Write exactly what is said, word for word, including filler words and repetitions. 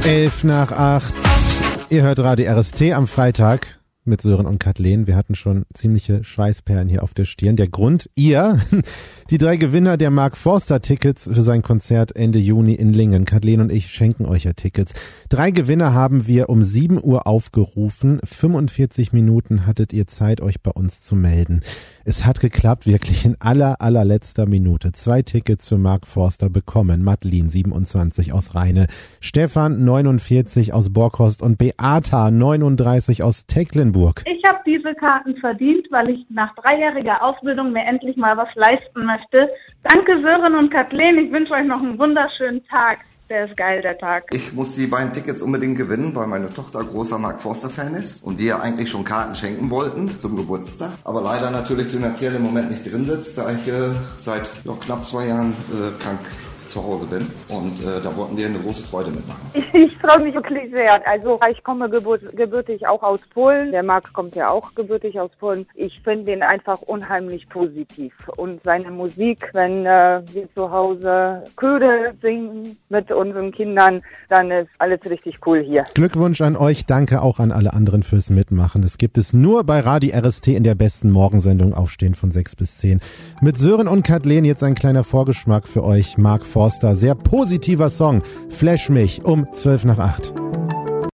Elf nach acht. Ihr hört Radio R S T am Freitag mit Sören und Kathleen. Wir hatten schon ziemliche Schweißperlen hier auf der Stirn. Der Grund, ihr, die drei Gewinner der Mark Forster Tickets für sein Konzert Ende Juni in Lingen. Kathleen und ich schenken euch ja Tickets. Drei Gewinner haben wir um sieben Uhr aufgerufen. fünfundvierzig Minuten hattet ihr Zeit, euch bei uns zu melden. Es hat geklappt, wirklich in aller, allerletzter Minute. Zwei Tickets für Mark Forster bekommen. Madeline, siebenundzwanzig aus Rheine, Stefan, neunundvierzig aus Borkhorst und Beata, neununddreißig aus Tecklenburg. Ich habe diese Karten verdient, weil ich nach dreijähriger Ausbildung mir endlich mal was leisten möchte. Danke Sören und Kathleen, ich wünsche euch noch einen wunderschönen Tag. Der ist geil, der Tag. Ich muss die beiden Tickets unbedingt gewinnen, weil meine Tochter großer Mark Forster-Fan ist und wir eigentlich schon Karten schenken wollten zum Geburtstag. Aber leider natürlich finanziell im Moment nicht drin sitzt, da ich äh, seit ja, knapp zwei Jahren äh, krank zu Hause bin und äh, da wollten wir eine große Freude mitmachen. Ich, ich freue mich wirklich sehr. Also ich komme gebürt, gebürtig auch aus Polen. Der Marc kommt ja auch gebürtig aus Polen. Ich finde ihn einfach unheimlich positiv. Und seine Musik, wenn äh, wir zu Hause Chöre singen mit unseren Kindern, dann ist alles richtig cool hier. Glückwunsch an euch, danke auch an alle anderen fürs Mitmachen. Das gibt es nur bei Radio R S T in der besten Morgensendung Aufstehen von sechs bis zehn. Mit Sören und Kathleen jetzt ein kleiner Vorgeschmack für euch. Mark Forster, sehr positiver Song. Flash mich um zwölf nach acht.